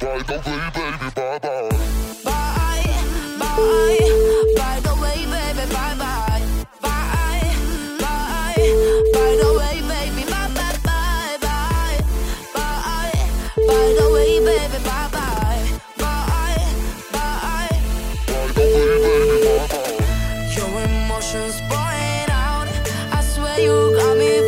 By the way, baby, bye bye. Bye, bye. By the way, baby, bye bye. Bye, bye. By the way, baby, bye bye bye bye. Bye. By the way, baby, bye bye. Bye, bye. By the way, baby, bye bye. Your emotions pouring out. I swear you got me